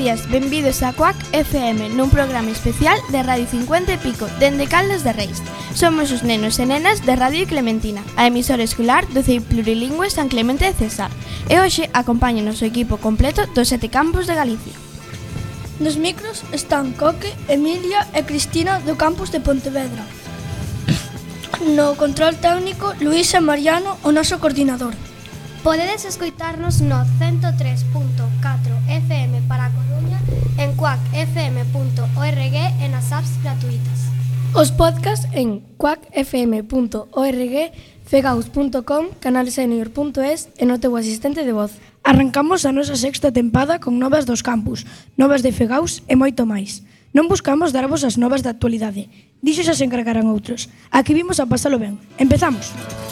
días, benvidos a Cuac FM nun programa especial de Radio 50 e Pico dende Caldas de Reis. Somos os nenos e nenas de Radio Clementina, a emisora escolar do CEI Plurilingüe San Clemente de Cesar. E hoxe acompáñanos o equipo completo dos 7 campus de Galicia. Nos micros están Coque, Emilia e Cristina do campus de Pontevedra. No control técnico, Luís e Mariano, o noso coordinador. Podedes escoitarnos no 103.4 FM para a Coruña, en cuacfm.org e nas apps gratuitas. Os podcasts en cuacfm.org, fegaus.com, canalsenior.es e no teu asistente de voz. Arrancamos a nosa sexta tempada con novas dos campus, novas de Fegaus e moito máis. Non buscamos darvos as novas da actualidade, dixo xa se encargarán outros. Aquí vimos a pasalo ben. Empezamos.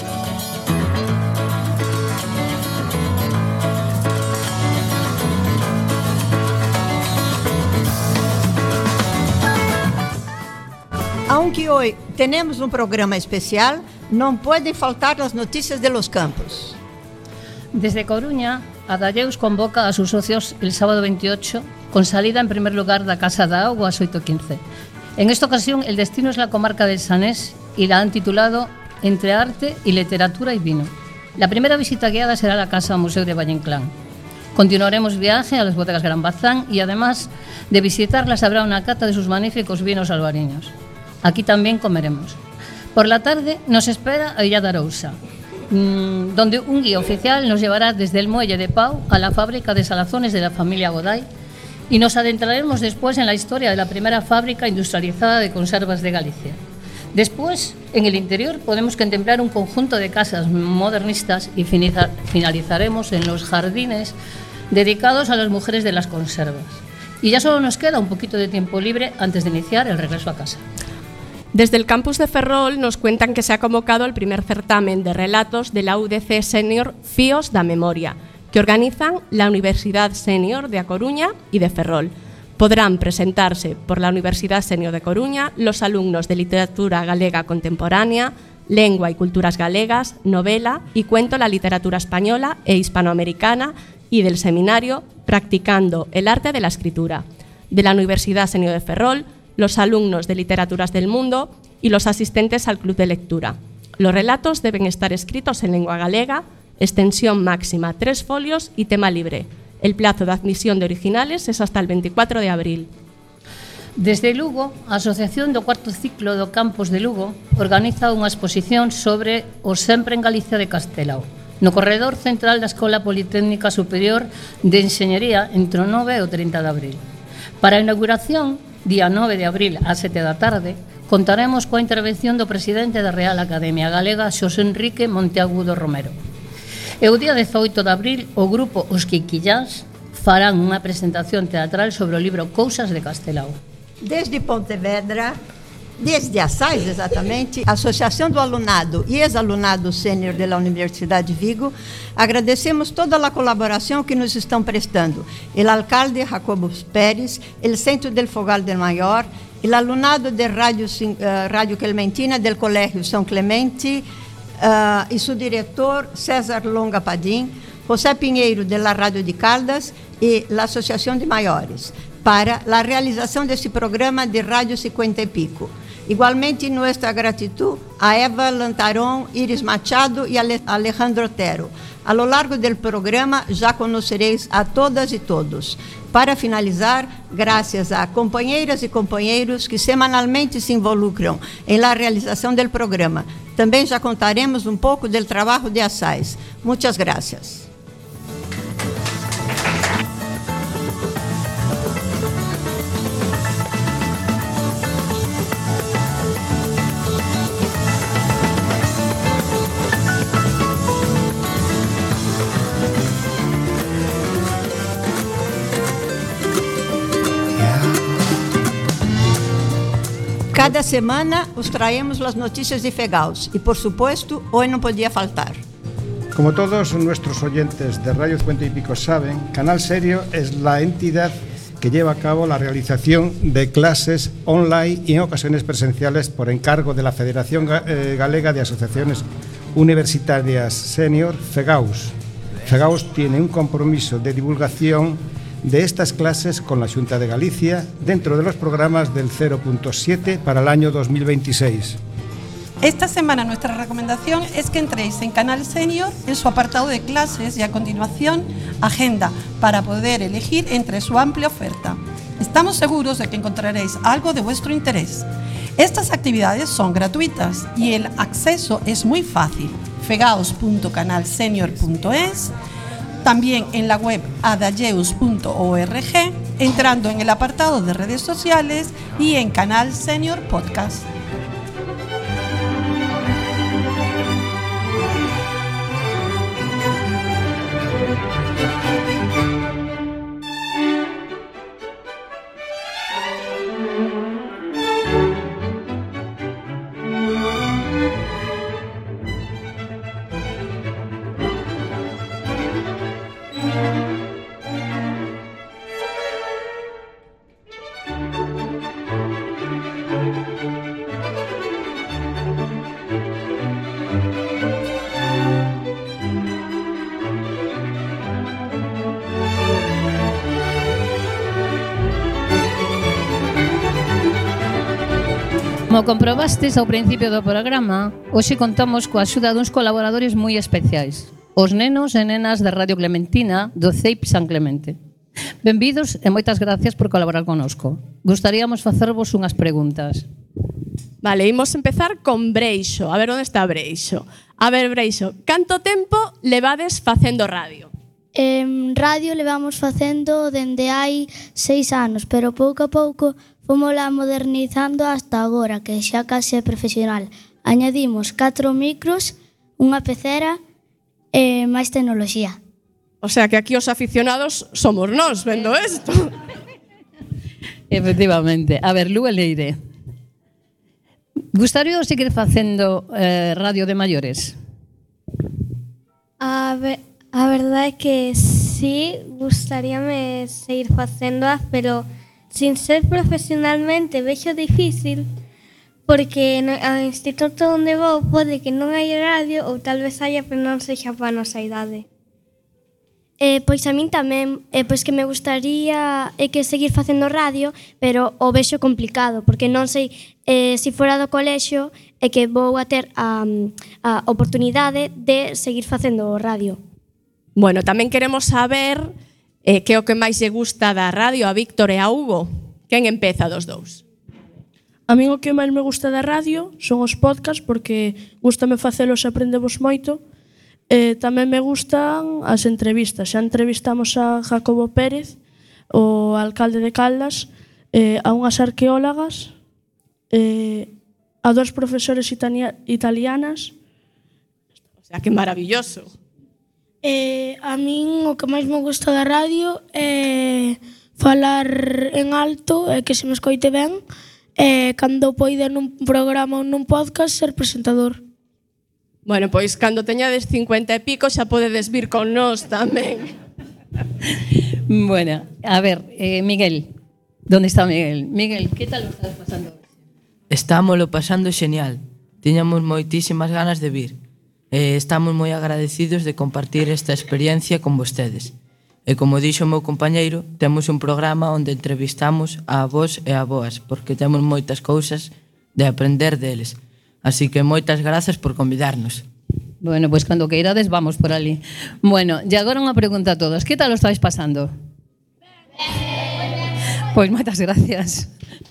Aunque hoy tenemos un programa especial, no pueden faltar las noticias de los campos. Desde Coruña, Adalleus convoca a sus socios el sábado 28 con salida en primer lugar da Casa da Auga a 8:15. En esta ocasión el destino es la comarca del Sanés y la han titulado Entre arte y literatura y vino. La primera visita guiada será a la Casa Museo de Valle Inclán. Continuaremos viaje a las bodegas Gran Bazán y además de visitarlas habrá una cata de sus magníficos vinos albariños. Aquí también comeremos. Por la tarde nos espera a Illa de Arousa, donde un guía oficial nos llevará desde el muelle de Pau a la fábrica de salazones de la familia Goday y nos adentraremos después en la historia de la primera fábrica industrializada de conservas de Galicia. Después, en el interior, podemos contemplar un conjunto de casas modernistas y finalizaremos en los jardines dedicados a las mujeres de las conservas. Y ya solo nos queda un poquito de tiempo libre antes de iniciar el regreso a casa. Desde el campus de Ferrol nos cuentan que se ha convocado el primer certamen de relatos de la UDC Senior Fíos da Memoria, que organizan la Universidad Senior de A Coruña y de Ferrol. Podrán presentarse por la Universidad Senior de Coruña los alumnos de Literatura Galega Contemporánea, Lengua y Culturas Galegas, Novela y Cuento la Literatura Española e Hispanoamericana y del seminario Practicando el Arte de la Escritura. De la Universidad Senior de Ferrol, los alumnos de Literaturas del Mundo y los asistentes al Club de Lectura. Los relatos deben estar escritos en lengua galega, extensión máxima 3 folios y tema libre. El plazo de admisión de originales es hasta el 24 de abril. Desde Lugo, a Asociación do Cuarto Ciclo do Campus de Lugo organiza unha exposición sobre o sempre en Galicia de Castelao, no corredor central da Escola Politécnica Superior de Enxeñería entre o 9 e o 30 de abril. Para a inauguración, día 9 de abril a 7 da tarde, contaremos coa intervención do presidente da Real Academia Galega, Xosé Enrique Monteagudo Romero. E o día 18 de abril, o grupo Os Quiquillás farán unha presentación teatral sobre o libro Cousas de Castelao. Desde Pontevedra, desde Assais exatamente, a Associação do Alunado e Ex-Alunado Sênior da Universidade de Vigo, agradecemos toda a colaboração que nos estão prestando. O alcalde Jacobo Pérez, o Centro del Fogal del Mayor, o alunado de Radio Clementina del Colégio São Clemente e seu diretor César Longa Padim, José Pinheiro de la Radio de Caldas e a Associação de Maiores, para a realização desse programa de Rádio 50 e Pico. Igualmente, nossa gratidão a Eva Lantaron, Iris Machado e Alejandro Otero. A lo largo do programa já conhecereis a todas e todos. Para finalizar, graças a companheiras e companheiros que semanalmente se involucram em la realização do programa. Também já contaremos um pouco do trabalho de Assais. Muitas graças. Cada semana os traemos as notícias de Fegaus e, por supuesto, hoy no podía faltar. Como todos nuestros oyentes de Radio 50 y Pico saben, Canal Serio es la entidad que lleva a cabo la realización de clases online y en ocasiones presenciales por encargo de la Federación Galega de Asociaciones Universitarias Senior, Fegaus. Fegaus tiene un compromiso de divulgación de estas clases con la Xunta de Galicia dentro de los programas del 0.7 para el año 2026. Esta semana nuestra recomendación es que entréis en Canal Senior en su apartado de clases y a continuación agenda para poder elegir entre su amplia oferta. Estamos seguros de que encontraréis algo de vuestro interés. Estas actividades son gratuitas y el acceso es muy fácil. fegaos.canalsenior.es, también en la web adayeus.org, entrando en el apartado de redes sociales y en Canal Senior Podcast. Como comprobastes ao principio do programa, hoxe contamos coa axuda duns colaboradores moi especiais, os nenos e nenas da Radio Clementina do CEIP San Clemente. Benvidos e moitas gracias por colaborar connosco. Gostaríamos facervos unhas preguntas. Vale, imos empezar con Breixo. A ver, onde está Breixo? A ver, Breixo, canto tempo levades facendo radio? Radio levamos facendo dende hai 6 anos, pero pouco a pouco fomosla modernizando hasta agora, que xa case é profesional. Añadimos 4 micros, unha pecera e máis tecnoloxía. O sea que aquí os aficionados somos nós, vendo isto. Efectivamente. A ver, Lu e Leire. Gustaría seguir facendo radio de maiores? A verdade é que sí, gustaríame seguir facéndoas, pero sin ser profesionalmente vexo difícil, porque no instituto onde vou pode que non hai radio ou tal vez haya, pero non sexa para a nosa idade. Pois a min tamén, pois que me gustaría que seguir facendo radio, pero o vexo complicado, porque non sei se fora do colexio é que vou a ter a oportunidade de seguir facendo radio. Bueno, tamén queremos saber que é o que máis lle gusta da radio a Víctor e a Hugo. Quen empeza dos dous? A min o que máis me gusta da radio son os podcasts, porque gústame facelos e aprendemos moito. Tamén me gustan as entrevistas. Xa entrevistamos a Jacobo Pérez, o alcalde de Caldas, a unhas arqueólogas, a dos profesores italianas. O sea, que maravilloso. A min o que máis me gusta da radio é falar en alto e que se me escoite ben, cando poida nun programa ou nun podcast ser presentador. Bueno, pois cando teñades 50 e pico xa podedes vir con nós tamén. Bueno, a ver, Miguel, ¿dónde está Miguel? Miguel, que tal lo estás pasando? Estámoslo pasando xenial. Tiñamos moitísimas ganas de vir. Estamos moi agradecidos de compartir esta experiencia con vostedes. E como dixo o meu compañeiro, temos un programa onde entrevistamos a avós e avoas, porque temos moitas cousas de aprender deles. Así que moitas grazas por convidarnos. Bueno, pois cando queirades vamos por ali. Bueno, e agora unha pregunta a todos. Que tal lo estáis pasando? Pois moitas gracias.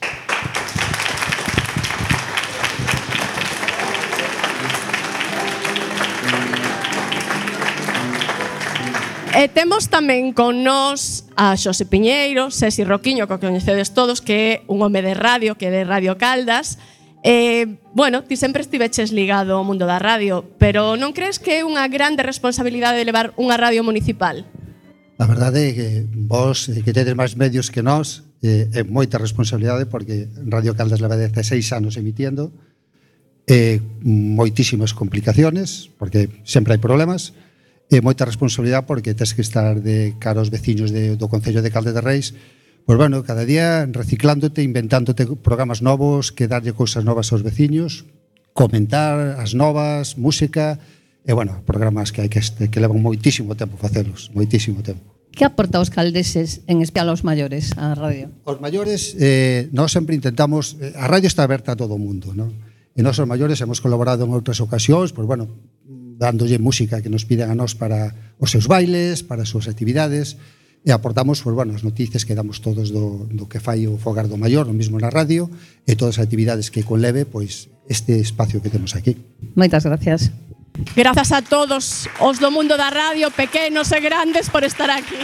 E temos tamén con nós a Xosé Piñeiro, Sesi Roquiño, que coñecedes todos, que é un home de radio, que é de Radio Caldas. Bueno, ti sempre estiveches ligado ao mundo da radio, pero non crees que é unha grande responsabilidade de levar unha radio municipal? A verdade é que vos, que tedes máis medios que nós, é moita responsabilidade, porque Radio Caldas leva 16 anos emitiendo, moitísimas complicaciones, porque sempre hai problemas, e moita responsabilidade porque tes que estar de cara aos veciños do Concello de Caldes de Reis, pois bueno, cada día reciclándote, inventándote programas novos, que darlle cousas novas aos veciños, comentar as novas, música, e bueno, programas que levan moitísimo tempo facelos, moitísimo tempo. Que aporta os caldeses, en especial aos maiores, á radio? Os maiores, nós sempre intentamos, a radio está aberta a todo o mundo, non? E nós os maiores hemos colaborado en outras ocasións, pois bueno, dándolle música que nos piden a nós para os seus bailes, para as súas actividades, e aportamos, pois bueno, as noticias que damos todos do que fai o Fogar do Maior, o mismo na radio, e todas as actividades que conleve, pois, este espacio que temos aquí. Moitas gracias. Grazas a todos os do mundo da radio, pequenos e grandes, por estar aquí.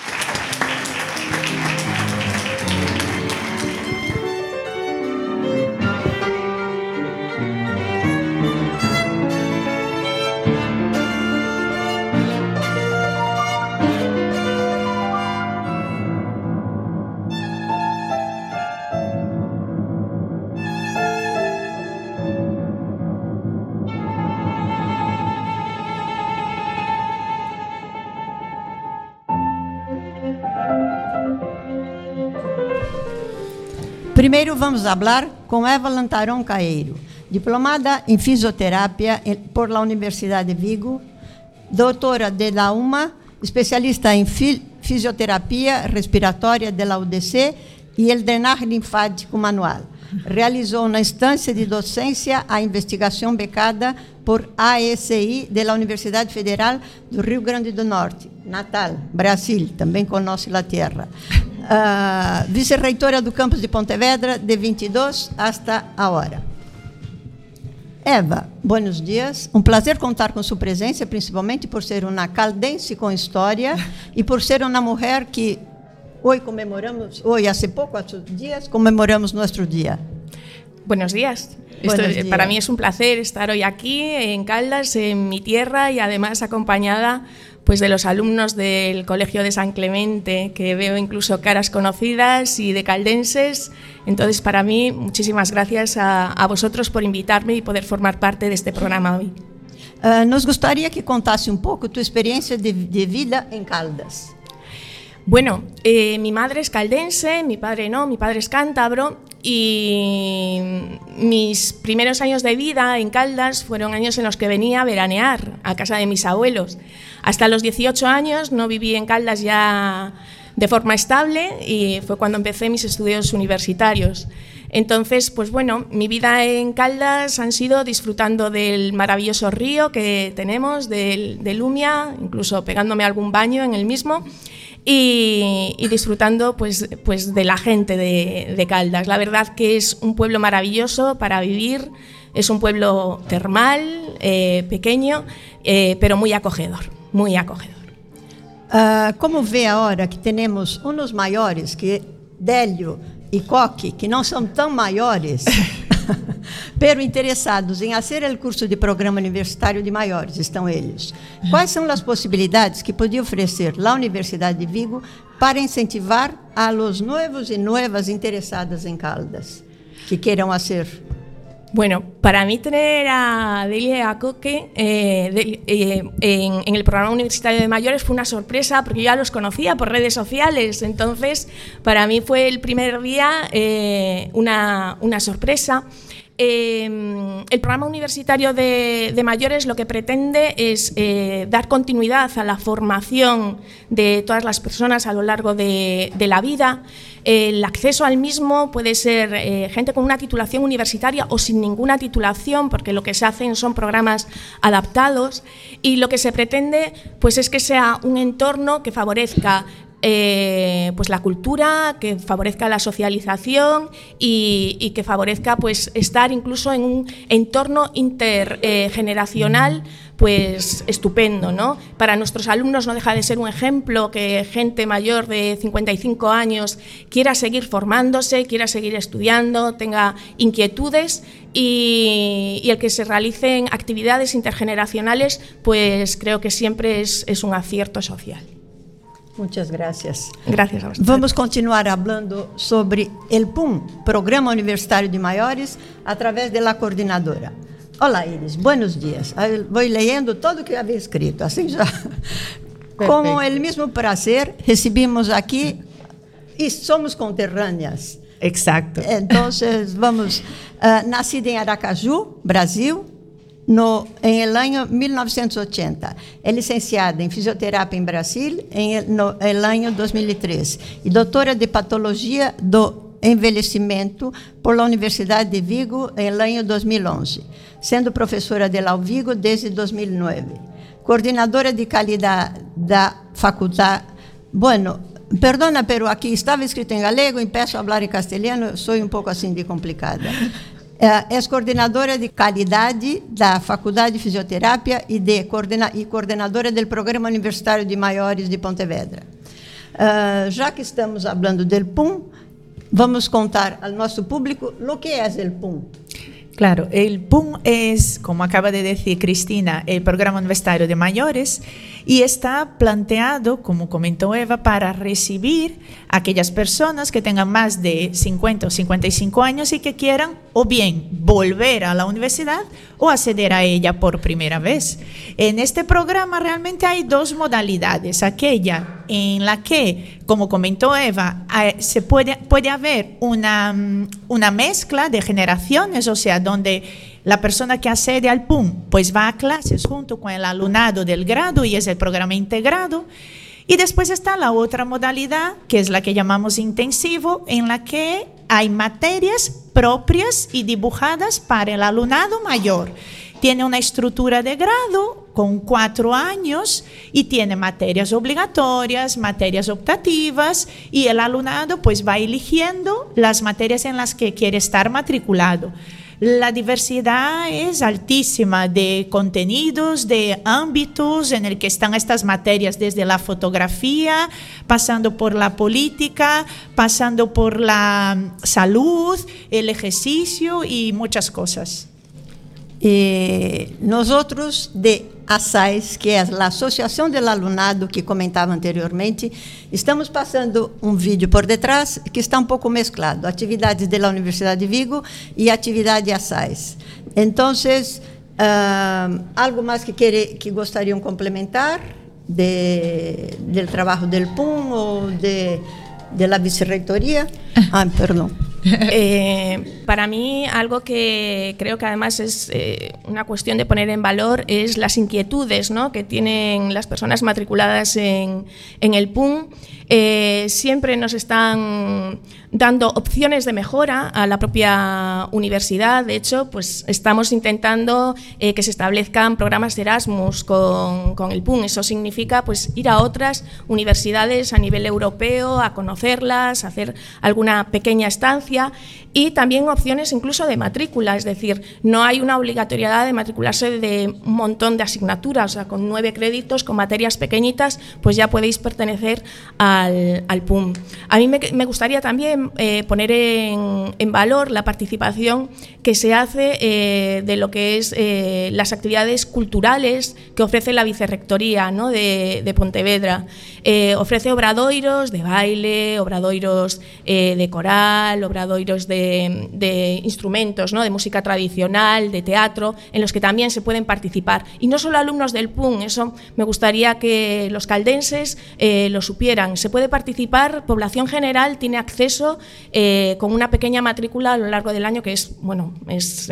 Primeiro vamos falar com Eva Lantaron Caeiro, diplomada em fisioterapia por la Universidade de Vigo, doutora de la UMA, especialista em fisioterapia respiratória de la UDC e el drenaje linfático manual. Realizou na instância de docência a investigação becada por AECI de la Universidade Federal do Rio Grande do Norte, Natal, Brasil, também conosce la tierra. Vice-reitora do campus de Pontevedra, de 22 hasta ahora. Eva, buenos dias. Um prazer contar com sua presença, principalmente por ser uma caldense com história e por ser uma mulher que hoje comemoramos, hoje, hace poucos dias, comemoramos nosso dia. Buenos días. Buenos días. Para mí es un placer estar hoy aquí en Caldas, en mi tierra, y además acompañada pues de los alumnos del Colegio de San Clemente, que veo incluso caras conocidas, y de caldenses. Entonces, para mí, muchísimas gracias a vosotros por invitarme y poder formar parte de este programa hoy. Nos gustaría que contase un poco tu experiencia de vida en Caldas. Bueno, mi madre es caldense, mi padre no, mi padre es cántabro, y mis primeros años de vida en Caldas fueron años en los que venía a veranear a casa de mis abuelos. Hasta los 18 años no viví en Caldas ya de forma estable, y fue cuando empecé mis estudios universitarios. Entonces, pues bueno, mi vida en Caldas han sido disfrutando del maravilloso río que tenemos, del Lumia, incluso pegándome algún baño en el mismo, y disfrutando pues de la gente de Caldas. La verdad que es un pueblo maravilloso para vivir, es un pueblo termal, pequeño, pero muy acogedor, muy acogedor. Como vê agora que temos uns maiores, que Délio e Coque, que não são tão maiores, pero interessados em fazer o curso de programa universitário de maiores, estão eles. Quais são as possibilidades que podia oferecer a Universidade de Vigo para incentivar a los nuevos y nuevas interesadas en Caldas que quieran hacer? Bueno, para mí tener a Delia y a Coque en el programa universitario de mayores fue una sorpresa, porque yo ya los conocía por redes sociales. Entonces, para mí fue el primer día una sorpresa. El programa universitario de mayores lo que pretende es dar continuidad a la formación de todas las personas a lo largo de la vida. El acceso al mismo puede ser gente con una titulación universitaria o sin ninguna titulación, porque lo que se hacen son programas adaptados, y lo que se pretende pues es que sea un entorno que favorezca pues la cultura, que favorezca la socialización y que favorezca pues estar incluso en un entorno intergeneracional pues estupendo, ¿no? Para nuestros alumnos no deja de ser un ejemplo que gente mayor de 55 años quiera seguir formándose, quiera seguir estudiando, tenga inquietudes, y el que se realicen actividades intergeneracionales pues creo que siempre es un acierto social. Muchas gracias. Gracias a vosotros. Vamos continuar hablando sobre el PUM, Programa Universitário de Maiores, através da coordenadora. Olá, Iris, buenos dias. Vou lendo tudo o que havia escrito, assim já. Com o mesmo prazer, recebemos aqui e somos conterrâneas. Exacto. Então, vamos, nascida em Aracaju, Brasil, en el año 1980. Es licenciada en fisioterapia en Brasil en el año 2003 y doctora de patología do envelhecimento por la Universidad de Vigo en el año 2011, siendo profesora de la Vigo desde 2009. Coordinadora de calidad da facultad. Bueno, perdona, pero aquí estaba escrito en galego y empiezo a hablar en castellano, soy un poco así de complicada. Es coordinadora de calidad da Faculdade de Fisioterapia y coordinadora del Programa Universitario de Maiores de Pontevedra. Já que estamos hablando del PUM, vamos contar al nuestro público lo que es el PUM. Claro, el PUM es, como acaba de decir Cristina, el Programa Universitario de Mayores y está planteado, como comentó Eva, para recibir a aquellas personas que tengan más de 50 o 55 años y que quieran o bien volver a la universidad o acceder a ella por primera vez. En este programa realmente hay dos modalidades, aquella en la que, como comentó Eva, se puede haber una mezcla de generaciones, o sea, donde la persona que accede al PUM pues va a clases junto con el alumnado del grado y es el programa integrado. Y después está la otra modalidad, que es la que llamamos intensivo, en la que hay materias propias y dibujadas para el alumnado mayor. Tiene una estructura de grado con 4 años y tiene materias obligatorias, materias optativas y el alumnado pues va eligiendo las materias en las que quiere estar matriculado. La diversidad es altísima de contenidos, de ámbitos en el que están estas materias, desde la fotografía, pasando por la política, pasando por la salud, el ejercicio y muchas cosas. Nosotros de ASAES, que es la Asociación del Alumnado que comentaba anteriormente, estamos pasando un vídeo por detrás que está un poco mezclado, actividades de la Universidad de Vigo y actividad de ASAES. Entonces, algo más que gostariam complementar del trabajo del PUM o de la vicerrectoría? Perdón. Para mí, algo que creo que además es una cuestión de poner en valor es las inquietudes, ¿no?, que tienen las personas matriculadas en el PUM. Siempre nos están dando opciones de mejora a la propia universidad. De hecho, pues estamos intentando que se establezcan programas de Erasmus con el PUM. Eso significa pues ir a otras universidades a nivel europeo, a conocerlas, a hacer alguna pequeña estancia y también opciones incluso de matrícula, es decir, no hay una obligatoriedad de matricularse de un montón de asignaturas, o sea, con 9 créditos, con materias pequeñitas, pues ya podéis pertenecer al PUM. A mí me gustaría también poner en valor la participación que se hace de lo que es las actividades culturales que ofrece la Vicerrectoría, ¿no?, de Pontevedra. Ofrece obradoiros de baile, obradoiros de coral, obradoiros de instrumentos, ¿no?, de música tradicional, de teatro, en los que también se pueden participar. Y no solo alumnos del PUM, eso me gustaría que los caldenses lo supieran. Se puede participar, población general tiene acceso con una pequeña matrícula a lo largo del año que es, bueno, es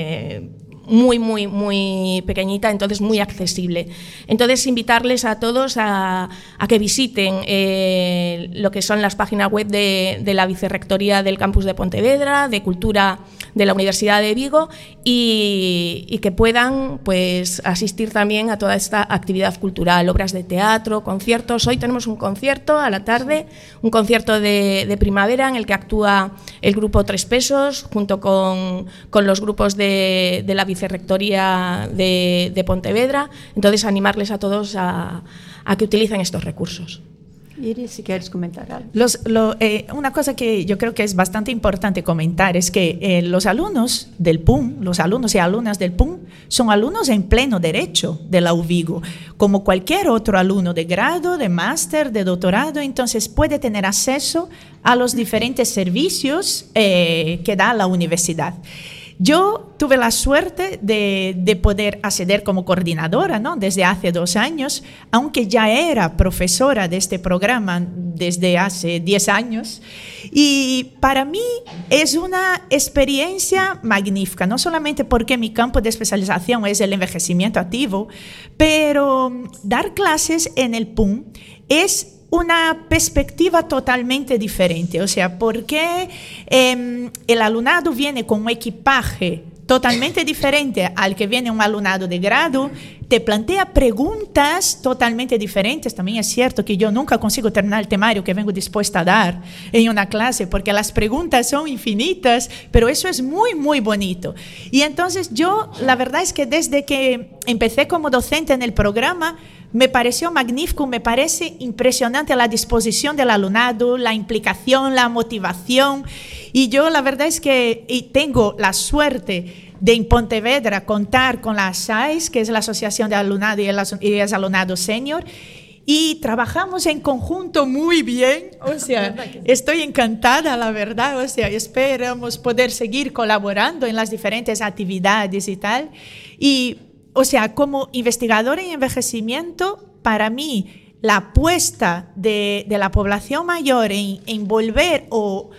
muy pequeñita, entonces muy accesible. Entonces, invitarles a todos a que visiten lo que son las páginas web de la Vicerrectoría del Campus de Pontevedra, de Cultura de la Universidad de Vigo y que puedan pues asistir también a toda esta actividad cultural, obras de teatro, conciertos. Hoy tenemos un concierto a la tarde, un concierto de primavera en el que actúa el grupo Tres Pesos junto con los grupos de la Vicerrectoría de Pontevedra. Entonces, animarles a todos a que utilicen estos recursos. Iris, si quieres comentar algo. Una cosa que yo creo que es bastante importante comentar es que los alumnos del PUM, los alumnos y alumnas del PUM, son alumnos en pleno derecho de la UVigo, como cualquier otro alumno de grado, de máster, de doctorado. Entonces puede tener acceso a los diferentes servicios que da la universidad. Yo tuve la suerte de poder acceder como coordinadora, ¿no? Desde hace 2 años, aunque ya era profesora de este programa desde hace 10 años. Y para mí es una experiencia magnífica, no solamente porque mi campo de especialización es el envejecimiento activo, pero dar clases en el PUN es una perspectiva totalmente diferente, o sea, porque el alumnado viene con un equipaje totalmente diferente al que viene un alumnado de grado, te plantea preguntas totalmente diferentes. También es cierto que yo nunca consigo terminar el temario que vengo dispuesta a dar en una clase, porque las preguntas son infinitas, pero eso es muy, muy bonito. Y entonces yo, la verdad es que desde que empecé como docente en el programa, me pareció magnífico, me parece impresionante la disposición del alumnado, la implicación, la motivación. Y yo la verdad es que tengo la suerte de en Pontevedra contar con la ASAIS, que es la Asociación de Alumnado y el Alumnado Senior, y trabajamos en conjunto muy bien, o sea, estoy encantada, la verdad, o sea, esperamos poder seguir colaborando en las diferentes actividades y tal. Y o sea, como investigadora en envejecimiento, para mí la apuesta de la población mayor en volver o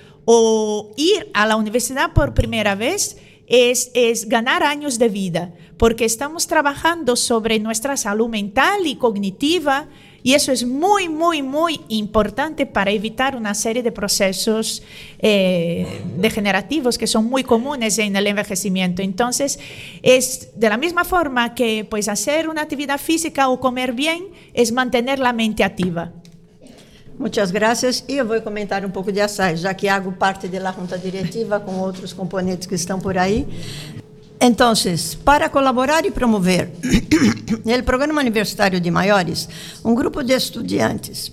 ir a la universidad por primera vez es ganar años de vida, porque estamos trabajando sobre nuestra salud mental y cognitiva, y eso es muy, muy, muy importante para evitar una serie de procesos degenerativos que son muy comunes en el envejecimiento. Entonces, es de la misma forma que pues, hacer una actividad física o comer bien es mantener la mente activa. Muchas gracias. E eu vou comentar um pouco de ASAIS, já que hago parte da junta diretiva com outros componentes que estão por aí. Entonces, para colaborar y promover el programa universitario de mayores, un grupo de estudiantes,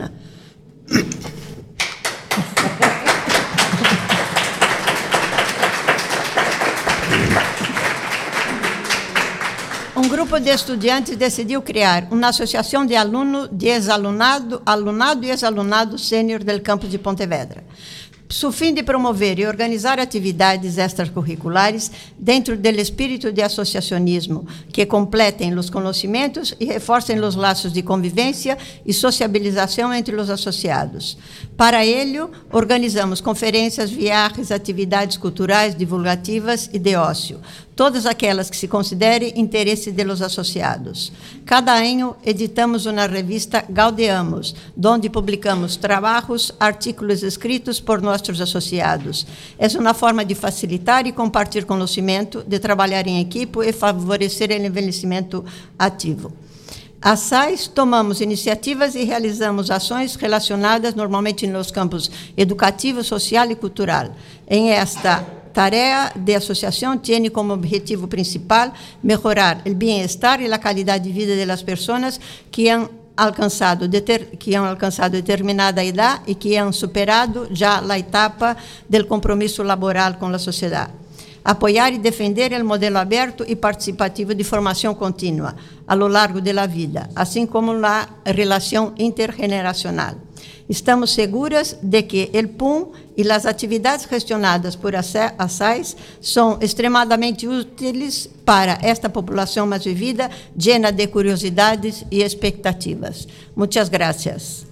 um grupo de estudiantes decidiu criar uma associação de alunos, de ex-alunado, alunado e ex-alunado sênior do campus de Pontevedra, su fin de promover e organizar atividades extracurriculares dentro do espírito de associacionismo que completem os conhecimentos e reforcem os laços de convivência e sociabilização entre os associados. Para ello, organizamos conferências, viagens, atividades culturais, divulgativas e de ócio, todas aquelas que se considere interesse de los associados. Cada ano editamos uma revista Gaudeamos, onde publicamos trabalhos, artículos escritos por nossos associados. É uma forma de facilitar e compartilhar conhecimento, de trabalhar em equipe e favorecer o envelhecimento ativo. ASAIS, tomamos iniciativas e realizamos ações relacionadas normalmente nos campos educativo, social e cultural. Em esta tarefa de associação tem como objetivo principal melhorar o bem-estar e a qualidade de vida das pessoas que han alcançado determinada idade e que han superado já a etapa do compromisso laboral com a sociedade. Apoiar e defender o modelo aberto e participativo de formação contínua a lo largo da vida, assim como a relação intergeneracional. Estamos seguras de que o PUN e as atividades gestionadas por ASAIS são extremadamente úteis para esta população mais vivida, llena de curiosidades e expectativas. Muchas gracias.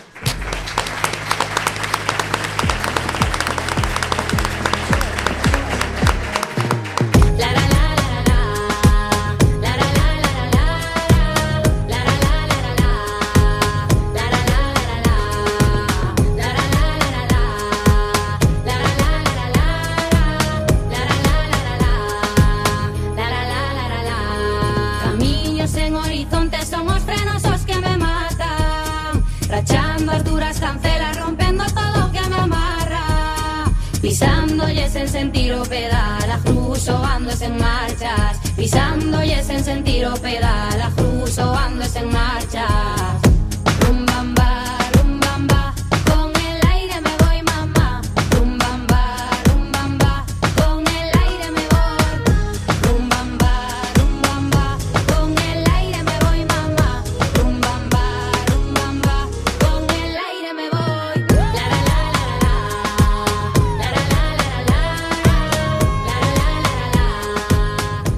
En sentir o pedala, cruzo ando en marchas, pisando y es en sentir o pedala, cruzo ando en marchas. Rumbamba, rumbamba, con el aire me voy mamá. Rumbamba, rumbamba, con el aire me voy. Rumbamba, rumbamba, con el aire me voy mamá. Rumbamba, rumbamba, con el aire me voy. La la la la la, la la la la la.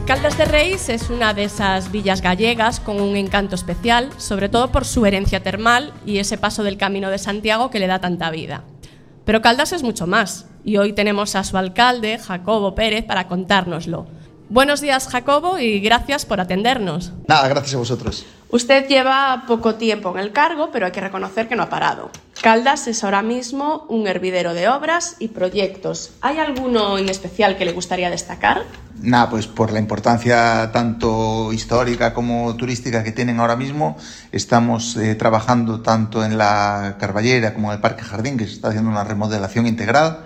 Caldas de Reis es una de esas villas gallegas con un encanto especial, sobre todo por su herencia termal y ese paso del Camino de Santiago que le da tanta vida. Pero Caldas es mucho más, y hoy tenemos a su alcalde, Jacobo Pérez, para contárnoslo. Buenos días, Jacobo, y gracias por atendernos. Nada, gracias a vosotros. Usted lleva poco tiempo en el cargo, pero hay que reconocer que no ha parado. Caldas es ahora mismo un hervidero de obras y proyectos. ¿Hay alguno en especial que le gustaría destacar? Nada, pues por la importancia tanto histórica como turística que tienen ahora mismo, estamos trabajando tanto en la Carballera como en el Parque Jardín, que se está haciendo una remodelación integral.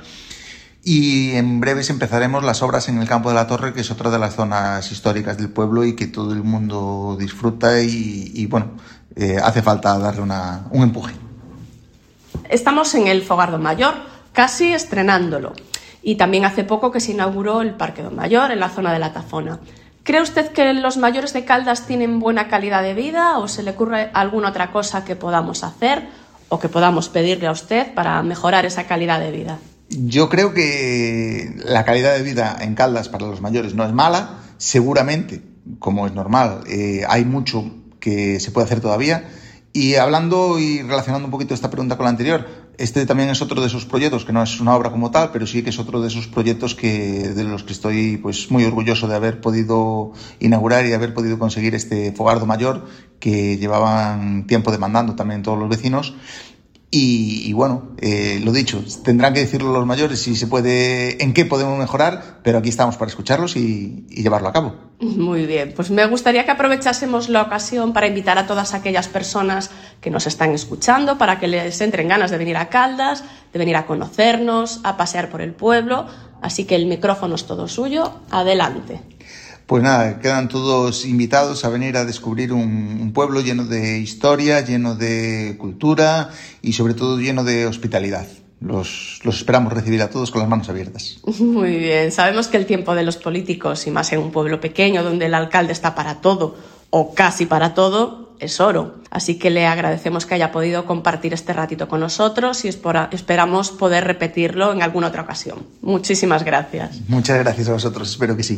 Y en breves empezaremos las obras en el Campo de la Torre, que es otra de las zonas históricas del pueblo y que todo el mundo disfruta y bueno, hace falta darle un empuje. Estamos en el Fogar Don Mayor, casi estrenándolo. Y también hace poco que se inauguró el Parque Don Mayor, en la zona de la Tafona. ¿Cree usted que los mayores de Caldas tienen buena calidad de vida o se le ocurre alguna otra cosa que podamos hacer o que podamos pedirle a usted para mejorar esa calidad de vida? Yo creo que la calidad de vida en Caldas para los mayores no es mala. Seguramente, como es normal, hay mucho que se puede hacer todavía. Y hablando y relacionando un poquito esta pregunta con la anterior, este también es otro de esos proyectos, que no es una obra como tal, pero sí que es otro de esos proyectos de los que estoy pues muy orgulloso de haber podido inaugurar y haber podido conseguir este Fogar do Mayor, que llevaban tiempo demandando también todos los vecinos. Y bueno, lo dicho, tendrán que decirlo los mayores si se puede, en qué podemos mejorar, pero aquí estamos para escucharlos y llevarlo a cabo. Muy bien, pues me gustaría que aprovechásemos la ocasión para invitar a todas aquellas personas que nos están escuchando para que les entren ganas de venir a Caldas, de venir a conocernos, a pasear por el pueblo, así que el micrófono es todo suyo, adelante. Pues nada, quedan todos invitados a venir a descubrir un pueblo lleno de historia, lleno de cultura y sobre todo lleno de hospitalidad. Los esperamos recibir a todos con las manos abiertas. Muy bien, sabemos que el tiempo de los políticos, y más en un pueblo pequeño donde el alcalde está para todo o casi para todo, es oro. Así que le agradecemos que haya podido compartir este ratito con nosotros y esperamos poder repetirlo en alguna otra ocasión. Muchísimas gracias. Muchas gracias a vosotros, espero que sí.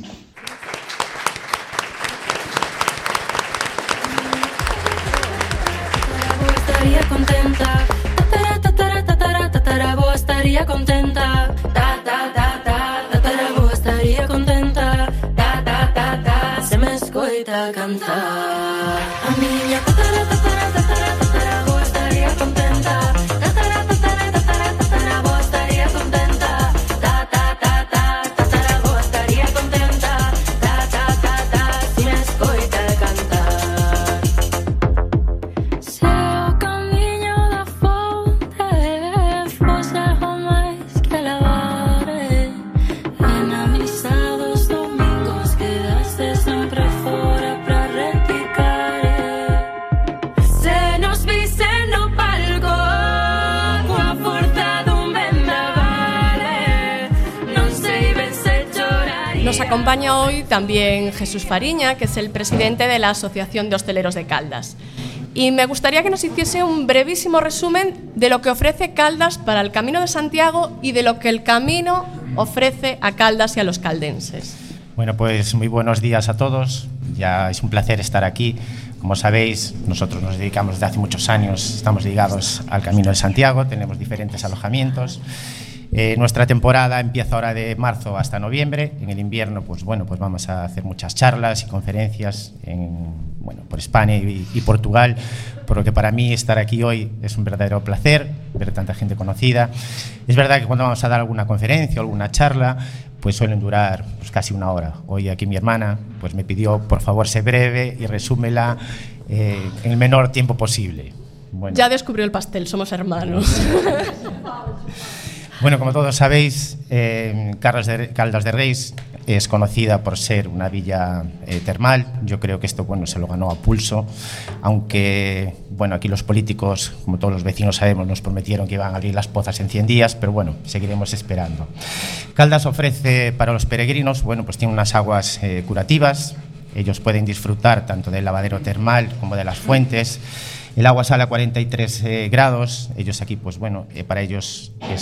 Estaría contenta, tataratatara, estaría contenta, tataratatara, estaría contenta, se me escoita cantar. A miña tataratatara, estaría contenta, tataratatara, estaría contenta, tataratatara, estaría contenta, se me escoita cantar. Nos acompaña hoy también Jesús Fariña, que es el presidente de la Asociación de Hosteleros de Caldas. Y me gustaría que nos hiciese un brevísimo resumen de lo que ofrece Caldas para el Camino de Santiago y de lo que el Camino ofrece a Caldas y a los caldenses. Bueno, pues muy buenos días a todos. Ya es un placer estar aquí. Como sabéis, nosotros nos dedicamos desde hace muchos años, estamos ligados al Camino de Santiago, tenemos diferentes alojamientos. Nuestra temporada empieza ahora de marzo hasta noviembre. En el invierno, pues vamos a hacer muchas charlas y conferencias por España y Portugal, por lo que para mí estar aquí hoy es un verdadero placer, ver tanta gente conocida. Es verdad que cuando vamos a dar alguna conferencia o alguna charla, pues suelen durar casi una hora. Hoy aquí mi hermana pues me pidió, por favor, sé breve y resúmela en el menor tiempo posible. Bueno. Ya descubrió el pastel, somos hermanos. Bueno, como todos sabéis, Caldas de Reis es conocida por ser una villa termal. Yo creo que esto se lo ganó a pulso, aunque aquí los políticos, como todos los vecinos sabemos, nos prometieron que iban a abrir las pozas en 100 días, pero seguiremos esperando. Caldas ofrece para los peregrinos, pues tiene unas aguas curativas. Ellos pueden disfrutar tanto del lavadero termal como de las fuentes. El agua sale a 43 grados. Ellos aquí, para ellos es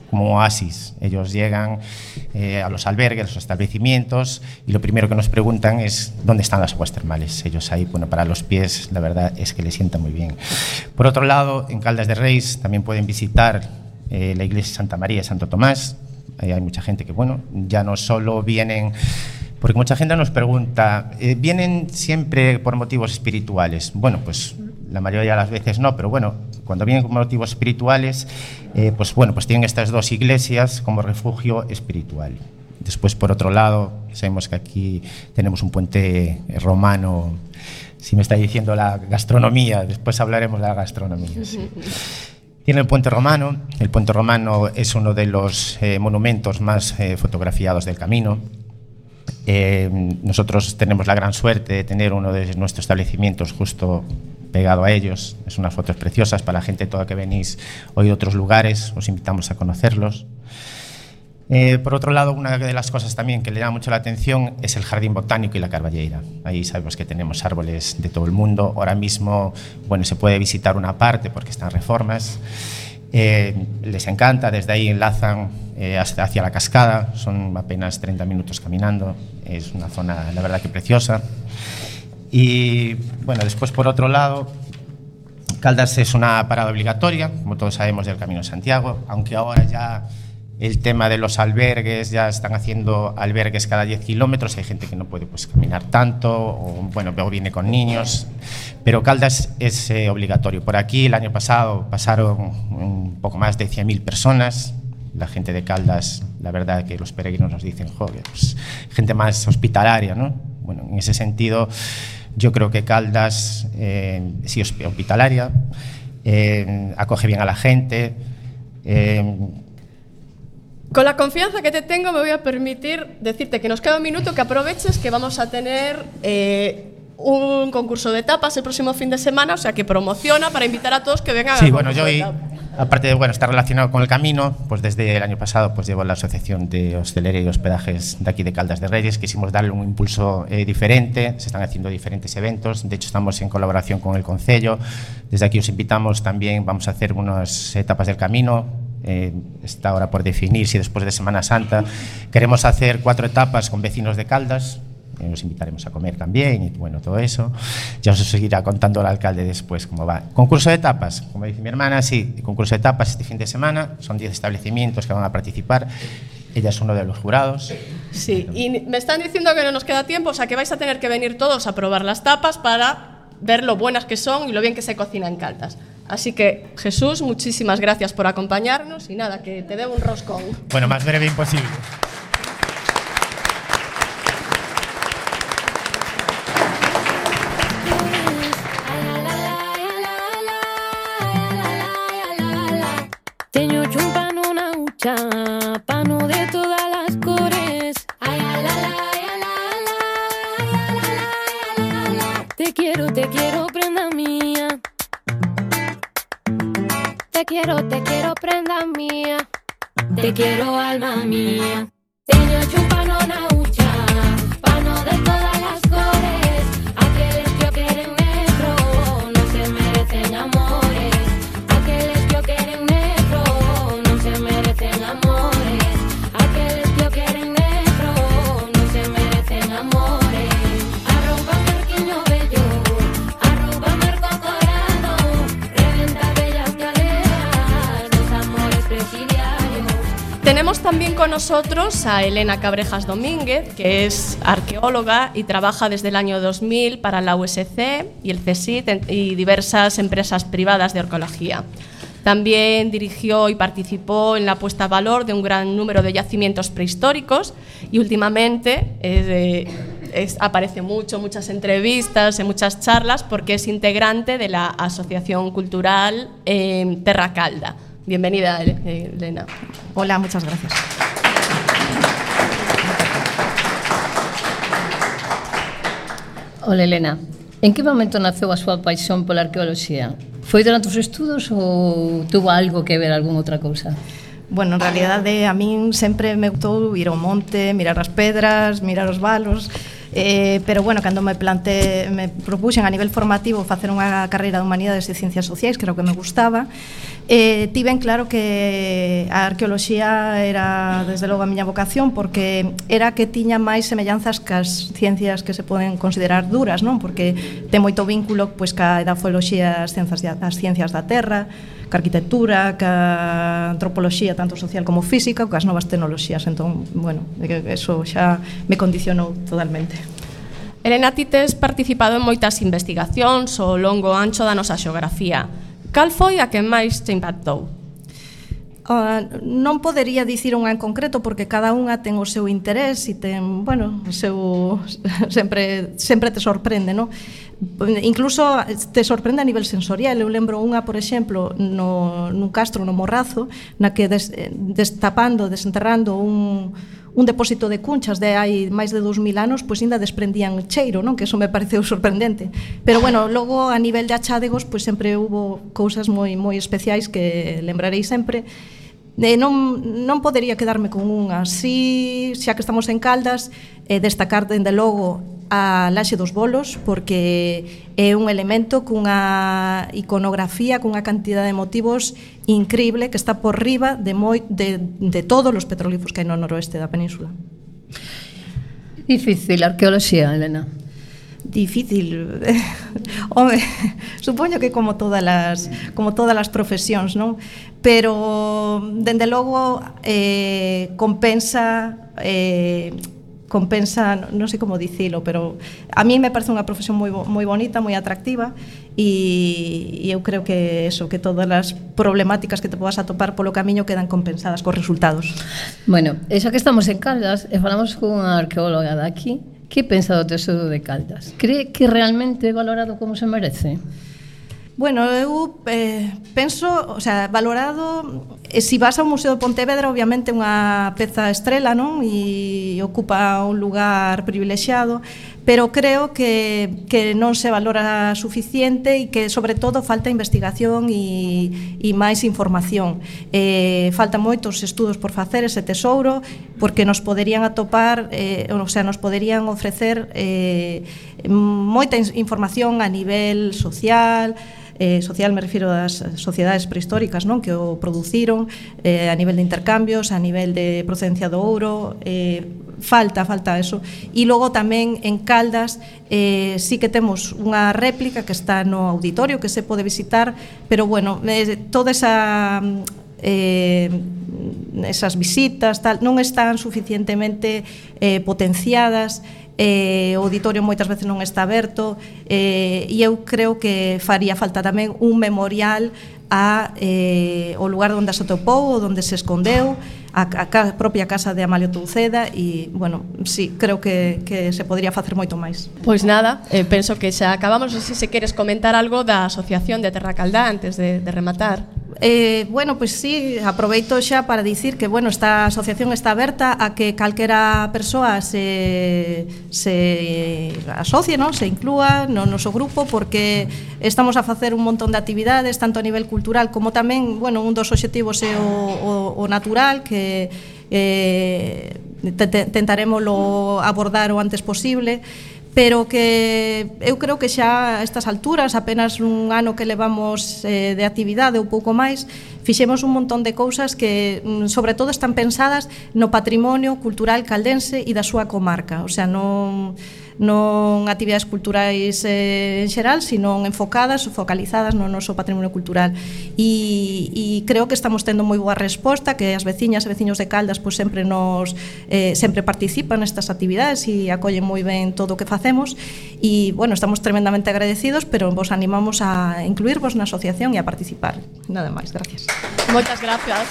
como un oasis. Ellos llegan a los albergues, a los establecimientos, y lo primero que nos preguntan es dónde están las aguas termales. Ellos ahí, bueno, para los pies, la verdad es que les sienta muy bien. Por otro lado, en Caldas de Reis también pueden visitar la iglesia de Santa María de Santo Tomás. Ahí hay mucha gente que, bueno, ya no solo vienen, porque mucha gente nos pregunta, ¿vienen siempre por motivos espirituales? Bueno, pues la mayoría de las veces no, pero bueno, cuando vienen por motivos espirituales, pues bueno, pues tienen estas dos iglesias como refugio espiritual. Después, por otro lado, sabemos que aquí tenemos un puente romano. Si me está diciendo la gastronomía, después hablaremos de la gastronomía. Sí. Tiene el puente romano. El puente romano es uno de los monumentos más fotografiados del camino. Nosotros tenemos la gran suerte de tener uno de nuestros establecimientos justo pegado a ellos. Es unas fotos preciosas para la gente toda que venís hoy de otros lugares. Os invitamos a conocerlos. Por otro lado, una de las cosas también que le llama mucho la atención es el Jardín Botánico y la Carballeira. Ahí sabemos que tenemos árboles de todo el mundo. Ahora mismo, bueno, se puede visitar una parte porque están reformas. Les encanta, desde ahí enlazan hacia la cascada, son apenas 30 minutos caminando. Es una zona, la verdad, que preciosa. Y bueno, después, por otro lado, Caldas es una parada obligatoria, como todos sabemos, del Camino de Santiago, aunque ahora ya el tema de los albergues, ya están haciendo albergues cada 10 kilómetros, hay gente que no puede, pues, caminar tanto, o bueno, luego viene con niños, pero Caldas es obligatorio. Por aquí el año pasado pasaron un poco más de 100.000 personas. La gente de Caldas, la verdad que los peregrinos nos dicen, joder, pues, gente más hospitalaria, ¿no? Bueno, en ese sentido, yo creo que Caldas sí es hospitalaria, acoge bien a la gente. Con la confianza que te tengo, me voy a permitir decirte que nos queda un minuto, que aproveches, que vamos a tener un concurso de tapas el próximo fin de semana, o sea que promociona para invitar a todos que vengan a Sí, bueno, yo hoy, aparte de, bueno, estar relacionado con el camino, pues desde el año pasado pues llevo la Asociación de Hostelería y Hospedajes de aquí de Caldas de Reis. Quisimos darle un impulso diferente, se están haciendo diferentes eventos, de hecho estamos en colaboración con el Concello. Desde aquí os invitamos también, vamos a hacer unas etapas del camino. Está ahora por definir si después de Semana Santa queremos hacer 4 etapas con vecinos de Caldas. Os invitaremos a comer también y bueno, todo eso. Ya os seguirá contando el alcalde después cómo va. Concurso de etapas, como dice mi hermana, sí, concurso de etapas este fin de semana. Son 10 establecimientos que van a participar. Ella es uno de los jurados. Sí, y me están diciendo que no nos queda tiempo, o sea que vais a tener que venir todos a probar las tapas para ver lo buenas que son y lo bien que se cocina en Caldas. Así que, Jesús, muchísimas gracias por acompañarnos y nada, que te debo un roscón. Bueno, más breve imposible. Teño chumpa en una hucha, pano de todas las cores. Ay, la, la, la. Te quiero, prenda mía. Te quiero, prenda mía. Te quiero, alma mía. Teño chumpa en una hucha, pano de todas las cores. Aquellos que quieren negro no se merecen amores. Aquellos que quieren negro no se merecen amores. Aquellos que quieren negro no se merecen amores. Arróbame el quiño bello, arróbame el cocorado, reventa bellas caderas, los amores presidiarios. Tenemos también con nosotros a Elena Cabrejas Domínguez, que es arqueóloga y trabaja desde el año 2000 para la USC y el CSIC y diversas empresas privadas de arqueología. También dirigió y participó en la puesta a valor de un gran número de yacimientos prehistóricos y últimamente aparece muchas entrevistas, en muchas charlas, porque es integrante de la Asociación Cultural Terra Calda. Bienvenida, Elena. Hola, muchas gracias. Hola, Elena. En que momento naceu a súa paixón pola arqueoloxía? Foi durante os estudos ou tuvo algo que ver algunha outra cousa? Bueno, en realidade a min sempre me gustou ir ao monte, mirar as pedras, mirar os valos, pero bueno, cando me propuxen a nivel formativo facer unha carreira de Humanidades e Ciencias Sociais, que era o que me gustaba, Tiven claro que a arqueoloxía era desde logo a miña vocación, porque era que tiña máis semellanzas cas ciencias que se poden considerar duras, non? Porque ten moito vínculo pois ca edafoloxía, as ciencias da terra, ca arquitectura, ca antropoloxía tanto social como física, cas novas tecnoloxías. Entón, bueno, eso xa me condicionou totalmente. Elena, ti tes participado en moitas investigacións ao longo ancho da nosa xeografía. Cal foi a que máis te impactou? Non podería dicir unha en concreto, porque cada unha ten o seu interés e ten, bueno, o seu sempre te sorprende, non? Incluso te sorprende a nivel sensorial. Eu lembro unha, por exemplo, nun castro no Morrazo, na que desenterrando un depósito de cunchas de hai máis de 2000 anos, pois ainda desprendían cheiro, non? Que eso me pareceu sorprendente. Pero bueno, logo a nivel de achádegos, pois sempre hubo cousas moi especiais que lembrarei sempre. Non podería quedarme con unha. Si, xa que estamos en Caldas, destacar dende logo a Laxe dos Bolos, porque é un elemento cunha iconografía, cunha cantidad de motivos increíble, que está por riba de todos os petroglifos que hai no noroeste da península. Difícil a arqueoloxía, Elena. Difícil. Home, supoño que como todas as profesións, non? Pero dende logo compensa, non sei como dicilo, pero a mí me parece unha profesión moi bonita, moi atractiva, e eu creo que eso, que todas as problemáticas que te podas atopar polo camiño quedan compensadas cos resultados. Bueno, xa que estamos en Caldas e falamos cunha arqueóloga de aquí, que pensa do Tesouro de Caldas? Cree que realmente é valorado como se merece? Bueno, eu penso, o sea, valorado, se vas ao Museo de Pontevedra, obviamente unha peza estrela, non? E ocupa un lugar privilexiado, pero creo que non se valora suficiente e que, sobre todo, falta investigación e máis información. Faltan moitos estudos por facer ese tesouro, porque nos poderían atopar, o sea, nos poderían ofrecer moita información a nivel social, me refiro ás sociedades prehistóricas, non? Que o produciron, a nivel de intercambios, a nivel de procedencia do ouro, falta eso. E logo tamén en Caldas sí que temos unha réplica que está no auditorio, que se pode visitar, pero bueno, toda esas visitas tal, non están suficientemente potenciadas. O auditorio moitas veces non está aberto, e eu creo que faría falta tamén un memorial ao lugar onde se atopou ou onde se escondeu, a propia casa de Amalio Touceda, e, bueno, sí, creo que se podría facer moito máis. Pois nada, penso que xa acabamos. Non sei se queres comentar algo da Asociación de Terra Caldá antes de rematar. Bueno, pois sí, aproveito xa para dicir que, bueno, esta asociación está aberta a que calquera persoa se asocie, non? Se inclúa no noso grupo, porque estamos a facer un montón de actividades, tanto a nivel cultural como tamén, bueno, un dos obxectivos é o natural, que tentaremoslo abordar o antes posible, pero que eu creo que xa a estas alturas, apenas un ano que levamos de actividade ou pouco máis, fixemos un montón de cousas que sobre todo están pensadas no patrimonio cultural caldense e da súa comarca, o sea, non actividades culturais en xeral, sino focalizadas no noso patrimonio cultural, e creo que estamos tendo moi boa resposta, que as veciñas e veciños de Caldas pois sempre participan nestas actividades e acollen moi ben todo o que facemos, e bueno, estamos tremendamente agradecidos, pero vos animamos a incluirvos na asociación e a participar. Nada máis, gracias. Moitas gracias.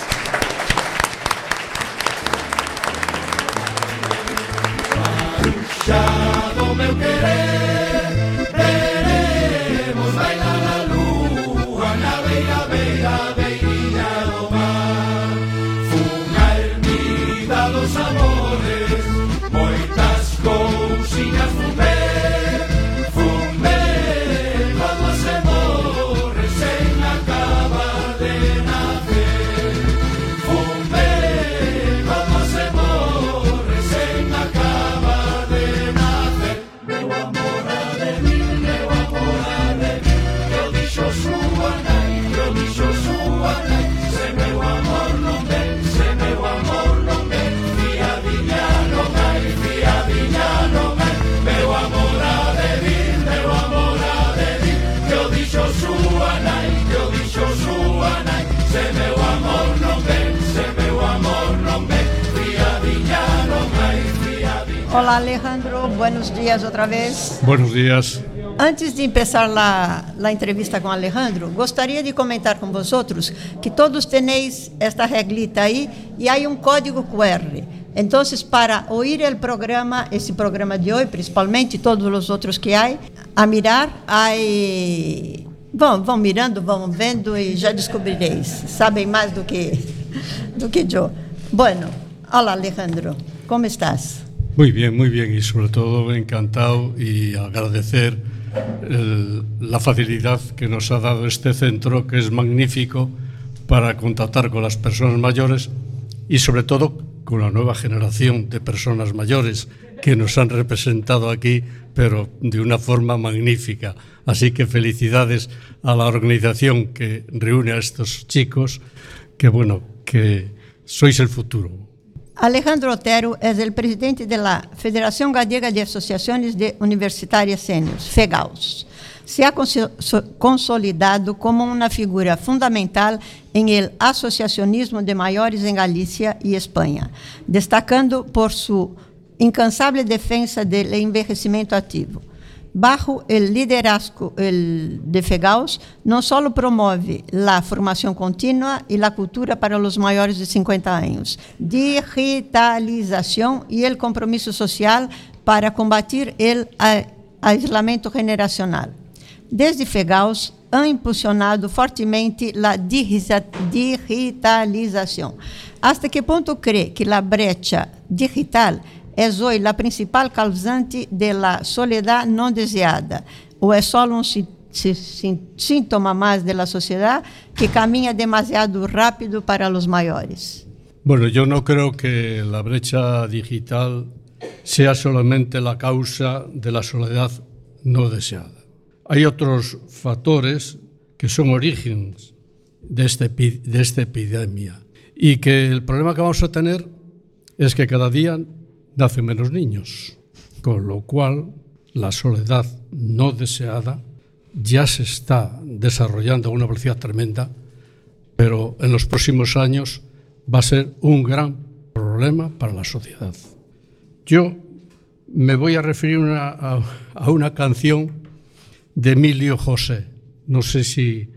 Do meu querer, veremos bailar a lúa na beira do mar. Funga ermida dos amores, moitas cousiñas funde, como se morre sen acabar de nacer. Funde, como se morre sen acabar de nacer. Meu amor Hola Alejandro, buenos días otra vez. Buenos días. Antes de empezar la entrevista con Alejandro, gostaria de comentar con vosotros que todos tenéis esta reglita ahí y hay un código QR. Entonces, para oír el programa, esse programa de hoy, principalmente todos os outros que há, a mirar, aí vão mirando, vão vendo e já descobrireis. Sabem mais do que eu. Bueno, hola Alejandro, ¿cómo estás? Muy bien y sobre todo encantado y agradecer la facilidad que nos ha dado este centro, que es magnífico para contactar con las personas mayores y sobre todo con la nueva generación de personas mayores que nos han representado aquí, pero de una forma magnífica. Así que felicidades a la organización que reúne a estos chicos, que sois el futuro. Alejandro Otero es el presidente de la Federación Gallega de Asociaciones de Universitarias Seniors, FEGAUS. Se ha consolidado como una figura fundamental en el asociacionismo de mayores en Galicia y España, destacando por su incansable defensa del envejecimiento activo. Bajo el liderazgo de FEGAUS, no solo promueve la formación continua y la cultura para los mayores de 50 años, digitalización y el compromiso social para combatir el aislamiento generacional. Desde FEGAUS, han impulsionado fortemente la digitalización. ¿Hasta qué punto cree que la brecha digital es hoy la principal causante de la soledad no deseada? ¿O es solo un síntoma más de la sociedad que camina demasiado rápido para los mayores? Bueno, yo no creo que la brecha digital sea solamente la causa de la soledad no deseada. Hay otros factores que son orígenes de esta epidemia y que el problema que vamos a tener es que cada día nacen menos niños, con lo cual la soledad no deseada ya se está desarrollando a una velocidad tremenda, pero en los próximos años va a ser un gran problema para la sociedad. Yo me voy a referir a una canción de Emilio José. No sé si,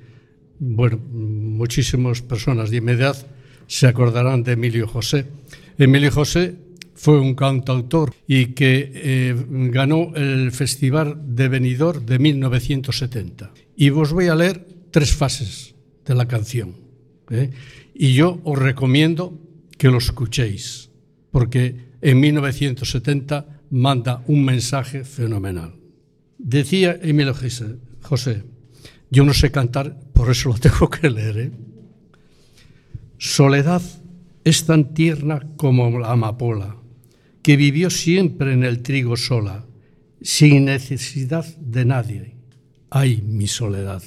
muchísimas personas de mi edad se acordarán de Emilio José. Emilio José fue un cantautor y que ganó el Festival de Benidorm de 1970. Y os voy a leer 3 fases de la canción. Y yo os recomiendo que lo escuchéis, porque en 1970 manda un mensaje fenomenal. Decía Emilio José, yo no sé cantar, por eso lo tengo que leer. Soledad es tan tierna como la amapola, que vivió siempre en el trigo sola, sin necesidad de nadie. ¡Ay, mi soledad!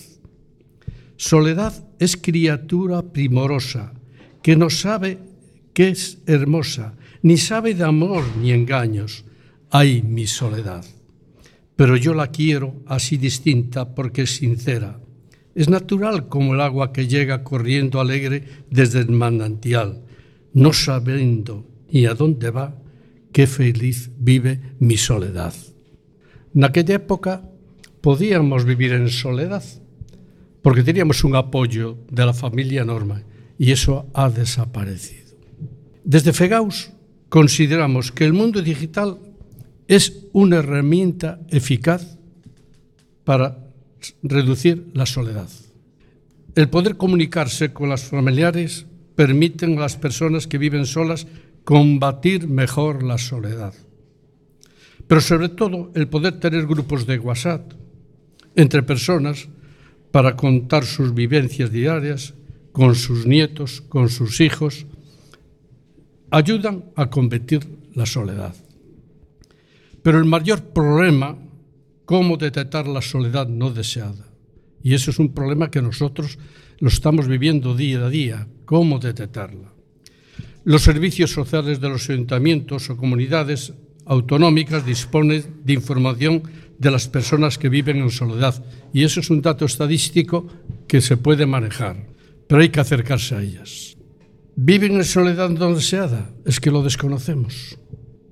Soledad es criatura primorosa, que no sabe que es hermosa, ni sabe de amor ni engaños. ¡Ay, mi soledad! Pero yo la quiero así distinta porque es sincera. Es natural como el agua que llega corriendo alegre desde el manantial, no sabiendo ni a dónde va, qué feliz vive mi soledad. En aquella época podíamos vivir en soledad porque teníamos un apoyo de la familia enorme y eso ha desaparecido. Desde FEGAUS consideramos que el mundo digital es una herramienta eficaz para reducir la soledad. El poder comunicarse con las familiares permite a las personas que viven solas combatir mejor la soledad. Pero sobre todo el poder tener grupos de WhatsApp entre personas para contar sus vivencias diarias con sus nietos, con sus hijos, ayudan a combatir la soledad. Pero el mayor problema, cómo detectar la soledad no deseada. Y eso es un problema que nosotros lo estamos viviendo día a día, cómo detectarla. Los servicios sociales de los ayuntamientos o comunidades autonómicas disponen de información de las personas que viven en soledad. Y eso es un dato estadístico que se puede manejar, pero hay que acercarse a ellas. ¿Viven en soledad no deseada? Es que lo desconocemos.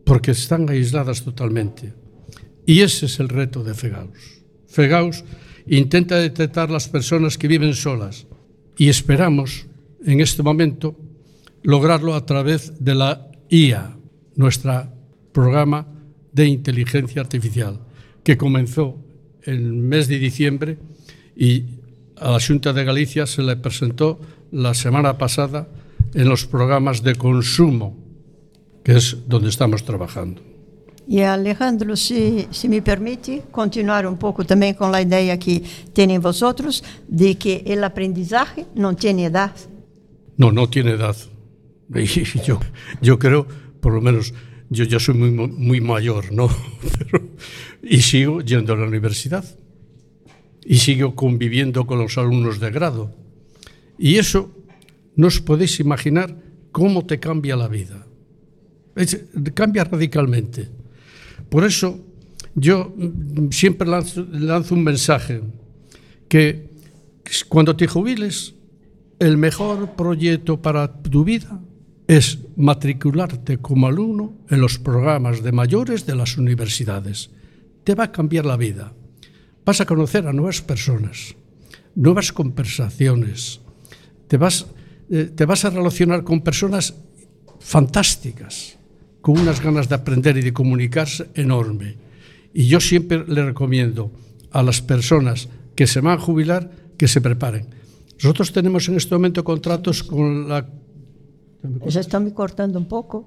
porque están aisladas totalmente. Y ese es el reto de FEGAUS. FEGAUS intenta detectar las personas que viven solas y esperamos en este momento lograrlo a través de la IA, nuestro programa de inteligencia artificial, que comenzó el mes de diciembre y a la Xunta de Galicia se le presentó la semana pasada en los programas de consumo, que es donde estamos trabajando. E Alejandro, se me permite continuar um pouco também com a ideia que têm vosotros de que o aprendizaje não tem idade. No, no tiene edad. Y yo creo, por lo menos, yo ya soy muy mayor, ¿no? Y sigo yendo a la universidad. Y sigo conviviendo con los alumnos de grado. Y eso, no os podéis imaginar cómo te cambia la vida. Cambia radicalmente. Por eso, yo siempre lanzo un mensaje, que cuando te jubiles, el mejor proyecto para tu vida es matricularte como alumno en los programas de mayores de las universidades. Te va a cambiar la vida. Vas a conocer a nuevas personas, nuevas conversaciones. Te vas a relacionar con personas fantásticas, con unas ganas de aprender y de comunicarse enorme. Y yo siempre le recomiendo a las personas que se van a jubilar que se preparen. Nosotros tenemos en este momento contratos con la... Já estão me cortando um pouco.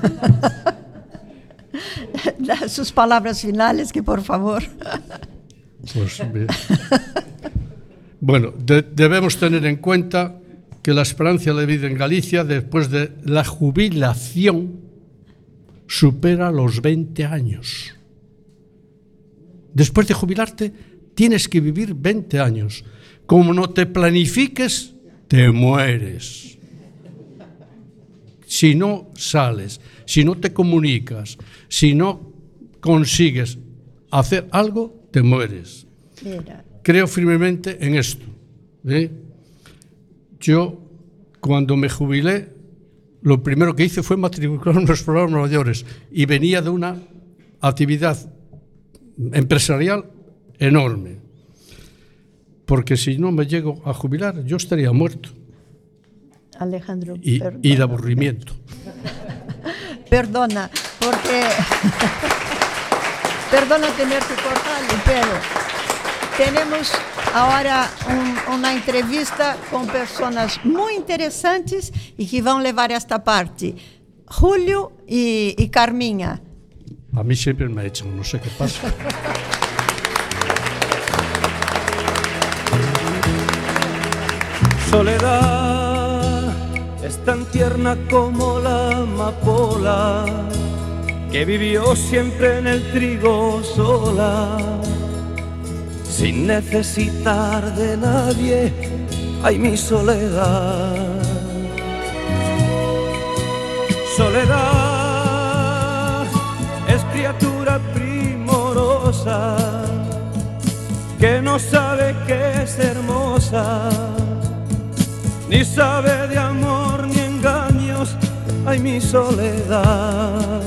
Das sus palabras finales, que por favor. Pues bien. Bueno, debemos tener en cuenta que la esperanza de vida en Galicia después de la jubilación supera los 20 años. Después de jubilarte tienes que vivir 20 años. Como no te planifiques, te mueres. Si no sales, si no te comunicas, si no consigues hacer algo, te mueres. Creo firmemente en esto. Yo, cuando me jubilé, lo primero que hice fue matricularme en los programas mayores y venía de una actividad empresarial enorme. Porque si no me llego a jubilar, yo estaría muerto. Alejandro, y de aburrimiento. Perdona, porque... Perdona tener que cortarle, pero tenemos ahora una entrevista con personas muy interesantes y que van a llevar esta parte. Julio y Carminha. A mí siempre me echan, no sé qué pasa. Soledad es tan tierna como la amapola, que vivió siempre en el trigo sola, sin necesitar de nadie. Ay, mi soledad. Soledad es criatura primorosa, que no sabe que es hermosa, ni sabe de amor ni engaños. Ay, mi soledad.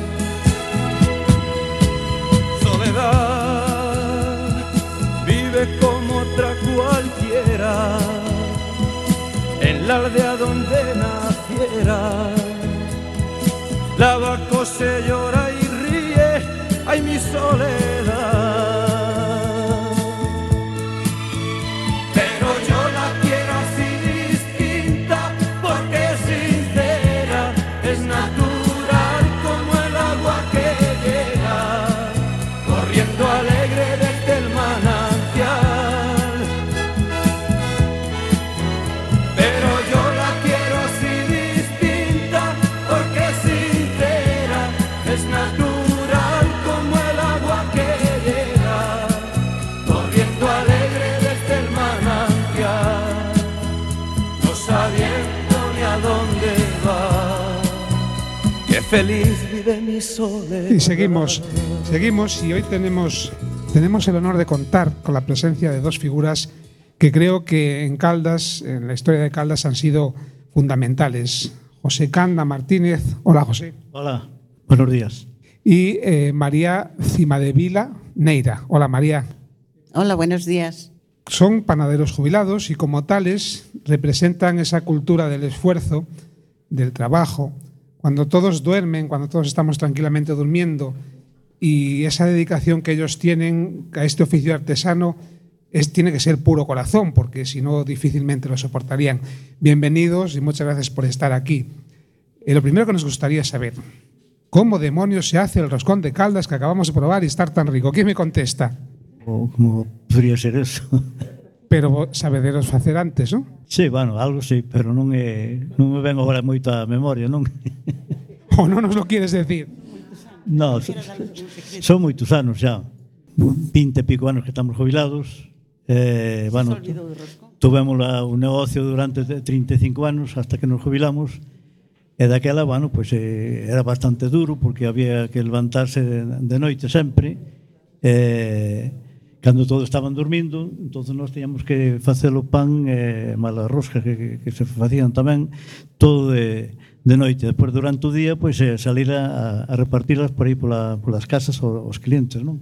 Soledad vive como otra cualquiera, en la aldea donde naciera. Lava, cose, llora y ríe. Ay, mi soledad. Pero yo la quiero así distinta, porque es sincera, es natural como el agua que llega corriendo alegre desde el manantial. Pero yo la quiero así distinta, porque es sincera, es natural como el agua que llega corriendo alegre desde el manantial, no sabiendo ni a dónde va. Qué feliz vive mi soledad. Y seguimos y hoy tenemos el honor de contar con la presencia de dos figuras que creo que en Caldas, en la historia de Caldas, han sido fundamentales. José Canda Martínez. Hola, José. Hola. Buenos días. Y María Cimadevila Neira. Hola, María. Hola, buenos días. Son panaderos jubilados y como tales representan esa cultura del esfuerzo, del trabajo. Cuando todos duermen, cuando todos estamos tranquilamente durmiendo, y esa dedicación que ellos tienen a este oficio artesano tiene que ser puro corazón, porque si no difícilmente lo soportarían. Bienvenidos y muchas gracias por estar aquí. Lo primero que nos gustaría saber, ¿cómo demonios se hace el roscón de Caldas que acabamos de probar y estar tan rico? ¿Quién me contesta? ¿Cómo podría ser eso? Pero sabederos facer antes, non? Sí, bueno, algo sí, pero non me ven agora moito a memoria, non? Ou non nos lo quieres decir? No, son moitos anos xa. 20 e pico anos que estamos jubilados. Bueno, tuvemos un negocio durante 35 anos hasta que nos jubilamos. E daquela, bueno, pues era bastante duro porque había que levantarse de noite sempre. Cando todos estaban dormindo, entonces nós teníamos que facer o pan malas roscas que se facían tamén todo de noite. Despois, durante o día, pois salir a repartirlas por aí polas casas aos clientes, non?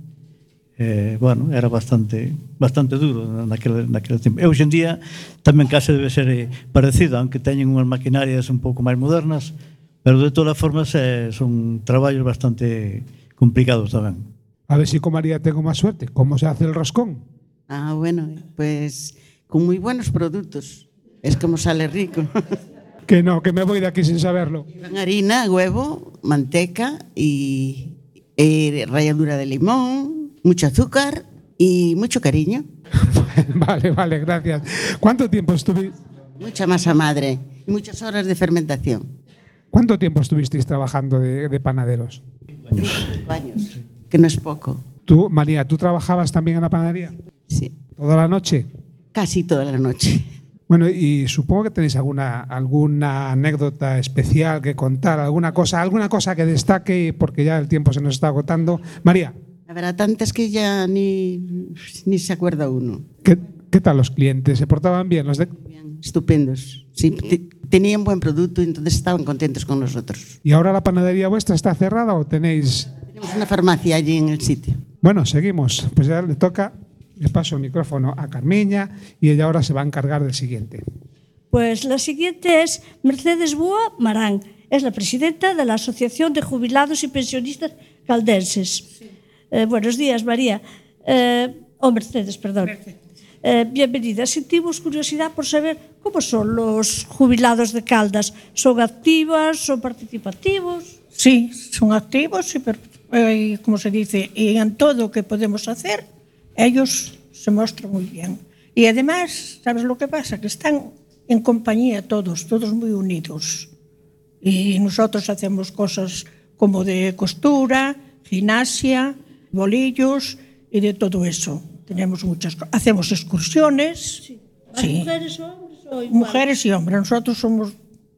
Bueno, era bastante duro naquele tempo. E hoxe en día tamén case debe ser parecido, aunque teñen unhas maquinarias un pouco máis modernas, pero de todas formas son traballos bastante complicados tamén. A ver si con María tengo más suerte. ¿Cómo se hace el roscón? Bueno, pues con muy buenos productos. Es como sale rico. Que no, que me voy de aquí sin saberlo. Harina, huevo, manteca y ralladura de limón, mucho azúcar y mucho cariño. Vale, gracias. ¿Cuánto tiempo estuviste? Mucha masa madre y muchas horas de fermentación. ¿Cuánto tiempo estuvisteis trabajando de panaderos? 35 años. Que no es poco. Tú, María, ¿tú trabajabas también en la panadería? Sí. ¿Toda la noche? Casi toda la noche. Bueno, y supongo que tenéis alguna anécdota especial que contar, alguna cosa que destaque, porque ya el tiempo se nos está agotando. María. Habrá tantas que ya ni se acuerda uno. ¿Qué tal los clientes? ¿Se portaban bien? Bien, estupendos. Sí, tenían buen producto y entonces estaban contentos con nosotros. ¿Y ahora la panadería vuestra está cerrada o tenéis...? Tenemos una farmacia allí en el sitio. Bueno, seguimos. Pues ya le paso el micrófono a Carmiña y ella ahora se va a encargar del siguiente. Pues la siguiente es Mercedes Búa Marán. Es la presidenta de la Asociación de Jubilados y Pensionistas Caldenses. Buenos días, María. Mercedes, perdón. Bienvenida. Sentimos curiosidad por saber cómo son los jubilados de Caldas. ¿Son activos? ¿Son participativos? Sí, son activos y, como se dice, y en todo lo que podemos hacer, ellos se muestran muy bien. Y además, ¿sabes lo que pasa? Que están en compañía todos muy unidos. Y nosotros hacemos cosas como de costura, gimnasia, bolillos y de todo eso. Tenemos muchas cosas. Hacemos excursiones. Sí. Sí. ¿Mujeres o hombres o igual? Mujeres y hombres. Nosotros somos,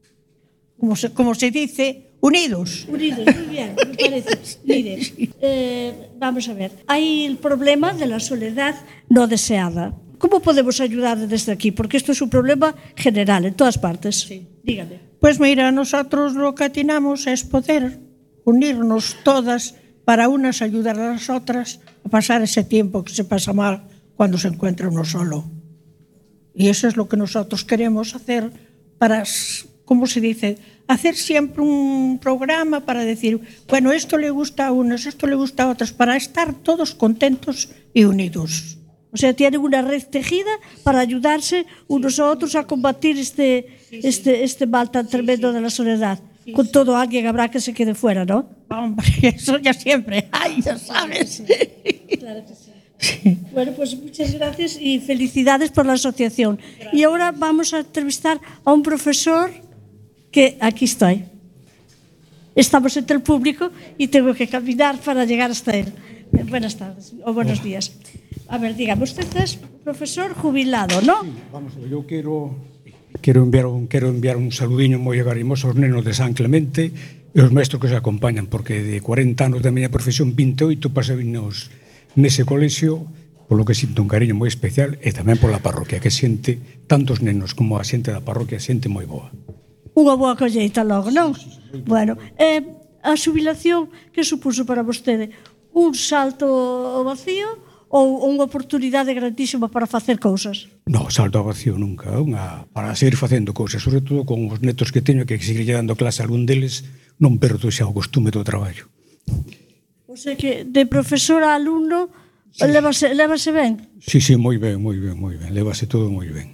como se dice, unidos. Unidos, muy bien, me parece. Miren, vamos a ver. Hay el problema de la soledad no deseada. ¿Cómo podemos ayudar desde aquí? Porque esto es un problema general en todas partes. Sí. Dígame. Pues mira, nosotros lo que atinamos es poder unirnos todas para unas ayudar a las otras a pasar ese tiempo que se pasa mal cuando se encuentra uno solo. Y eso es lo que nosotros queremos hacer para, ¿cómo se dice?, hacer siempre un programa para decir, bueno, esto le gusta a unos, esto le gusta a otros, para estar todos contentos y unidos. O sea, tienen una red tejida para ayudarse unos a otros a combatir este mal tan tremendo de la soledad. Con todo, alguien habrá que se quede fuera, ¿no? Hombre, eso ya siempre. ¡Ay, ya sabes! Claro que sí. Sí. Bueno, pues muchas gracias y felicidades por la asociación. Gracias. Y ahora vamos a entrevistar a un profesor que aquí estoy. Estamos entre el público y tengo que caminar para llegar hasta él. Buenas tardes o buenos días. A ver, dígame, usted es profesor jubilado, ¿no? Sí, vamos a ver, yo quiero enviar un saludiño moi agarimoso aos nenos de San Clemente e aos maestros que se acompañan, porque de 40 anos da miña profesión, 28 pasavinos nese colexio, polo que sinto un cariño moi especial, e tamén pola parroquia, que xente, tantos nenos como a xente da parroquia, xente moi boa. Unha boa colleita logo, non? Bueno, a xubilación que supuso para vostede? Un salto ao vacío ou unha oportunidade grandísima para facer cousas? No, salto ao vacío nunca, para seguir facendo cousas, sobre todo con os netos que teño, que seguir dando clase a algún deles, non perdo xa o costume do traballo. O sea que de profesor a alumno lévase ben? Sí, moi ben, lévase todo moi ben.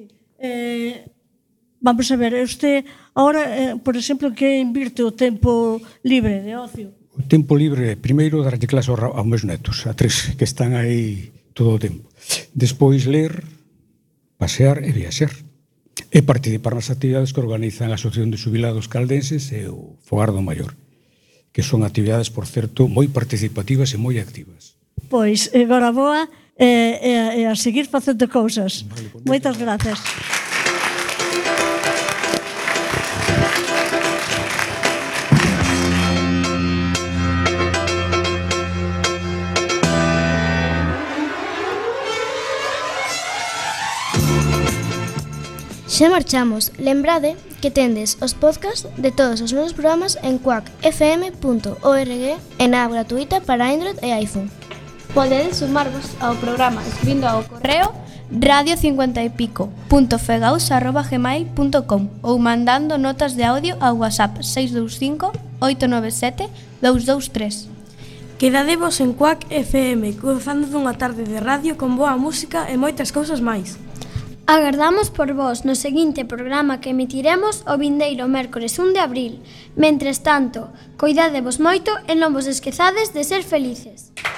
Vamos a ver, usted ahora, por exemplo, que invirte o tempo libre de ocio? O tempo libre, primeiro darlle clase aos meus netos, a 3 que están aí todo o tempo. Despois ler, pasear e viaxar. E participar nas actividades que organizan a Asociación de Xubilados Caldenses e o Fogar do Maior, que son actividades, por certo, moi participativas e moi activas. Pois, agora boa e a seguir facendo cousas. Moitas gracias. Xa marchamos. Lembrade que tendes os podcasts de todos os meus programas en quackfm.org e na app gratuita para Android e iPhone. Podedes sumarvos ao programa escribindo ao correo radio50ypico.fegaus@gmail.com ou mandando notas de audio ao WhatsApp 625 897 223. Quedadevos en Quack FM, gozando dunha tarde de radio con boa música e moitas cousas máis. Agardamos por vos no seguinte programa que emitiremos o vindeiro mércores 1 de abril. Mentres tanto, coidadevos moito e non vos esquezades de ser felices.